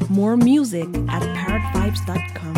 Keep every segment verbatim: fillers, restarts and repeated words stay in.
More music at parrot vibes dot com.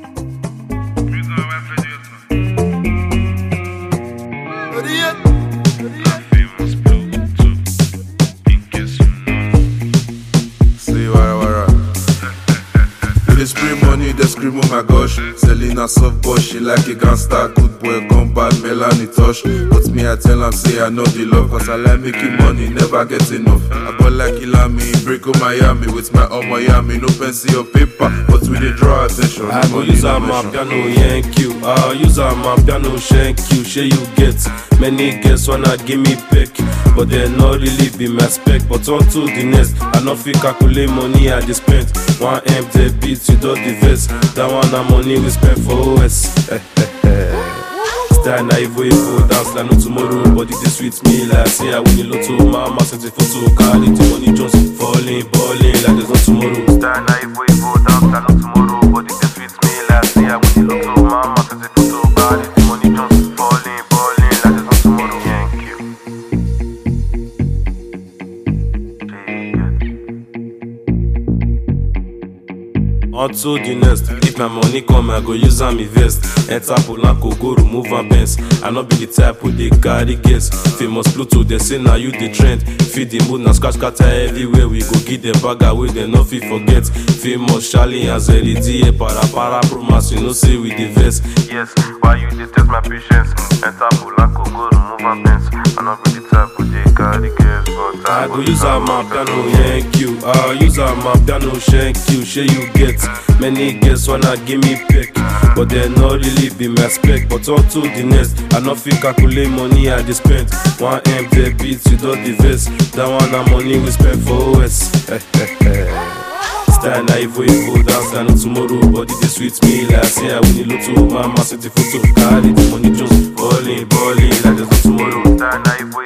They spray money, they scream, oh my gosh. Selling a soft boy, she like a gangster. Good boy, come bad, Melanie touch. But me, I tell am, say I know the love. Cause I like making money, never get enough. I bought like Ilami, break on Miami. With my own Miami, no pencil or paper. But we dey draw attention. I go use a my piano, yank you. I use a my piano, shank you. Share you get many girls wanna give me pick. But they not really be my spec. But on to the next, I no fit calculate money I just spent. One M the beats, you don't divest. That one na money we spend for O S. Style na evil evil, dance like no tomorrow. Body they sweet me like say I win a lotto. Mama sent a photo, carry the money just falling, balling like there's no tomorrow. Style na evil evil, dance like no tomorrow. Body they sweet me like say I win a lotto. Mama sent a photo, carry the money just falling, balling like there's no tomorrow. Thank you. On to the next. If my money come, I go use am invest. Enter Polanco, go remove am Benz. I no be the type who dey carry guess. Famous Pluto, they say now you the trend. Feed the mood, now scratch scatter everywhere. We go give them bag away, they no fit forget. Famous Charlie and Zeri D A para para promise, you know say we the vest. Yes, why you dey test my patience? Enter Polanco, go remove am Benz. I no be the type who dey carry guess, but I go use am my piano, yank you. I use am my piano, shank you. Share you get many girls wanna give me pick, but they not really be my spec. But on to the next, I no fit calculate money I just spent. One M the beats, you don't divest. That one na money we spend for O S. Style na evil evil, dance like no tomorrow. Body they sweet me like say I win a lotto. Mama sent a photo, carry the money just balling, balling like there's no tomorrow. Style na evil